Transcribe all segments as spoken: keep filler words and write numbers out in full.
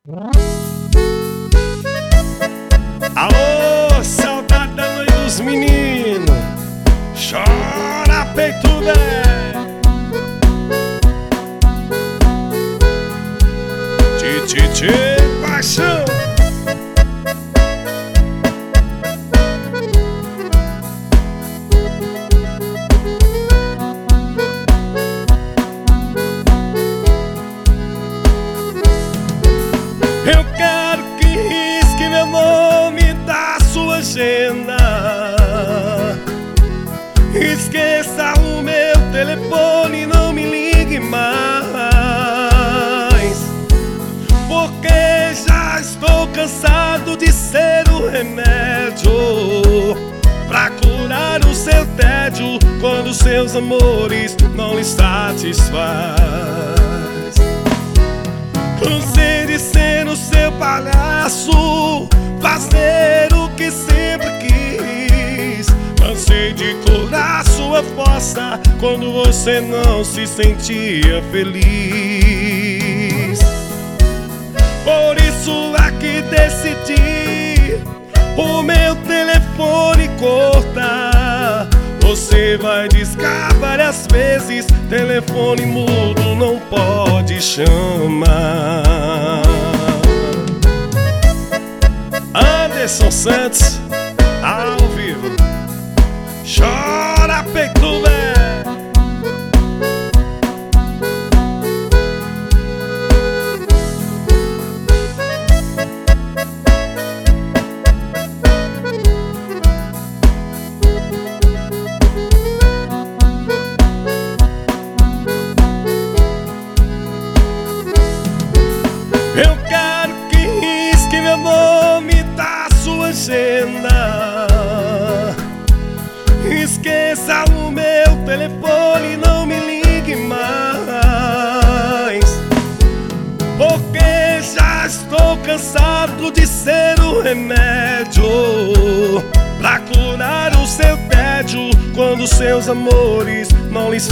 Alô, saudade da mãe dos meninos, chora peito velho. Tititi, paixão. Eu quero que risque meu nome da sua agenda. Esqueça o meu telefone, não me ligue mais, porque já estou cansado de ser o remédio pra curar o seu tédio quando seus amores não lhe satisfaz. Cansei de ser o seu palhaço, fazer o que sempre quis. Cansei de curar sua fossa quando você não se sentia feliz. Por isso é que decidi o meu telefone cortar. Você vai discar várias vezes, telefone mudo não pode chamar. Anderson Santos, ao vivo. Chora peito velho. Eu quero que risque meu nome da sua agenda. Esqueça o meu telefone, não me ligue mais, porque já estou cansado de ser o remédio pra curar o seu tédio quando seus amores não lhe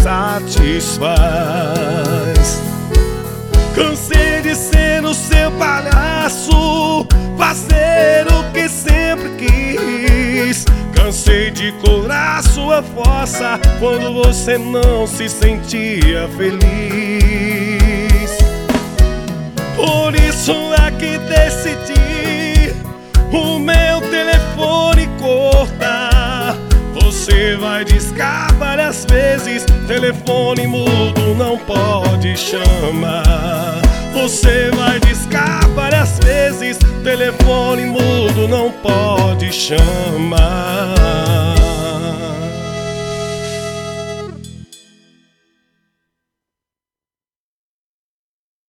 satisfaz. Cansei de ser o seu palhaço, fazer o que sempre quis. Cansei de curar sua fossa quando você não se sentia feliz. Por isso é que decidi o meu telefone cortar. Você vai discar várias vezes, telefone mudo não pode chamar. Você vai discar várias vezes, telefone mudo não pode chamar.